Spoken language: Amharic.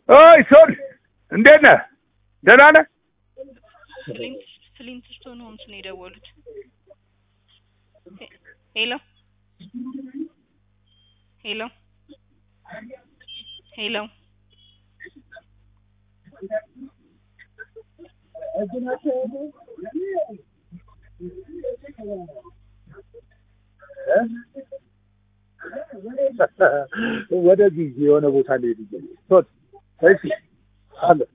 አይ ሶል እንዴት ነህ? ደህና ነህ? ፍሊንትስቶን ሆምስ ነው የደወሉት። ሄሎ ሄሎ ሄሎ ወደዚህ የሆነ ቦታ ላይ ልጅ ሶል እሺ አለ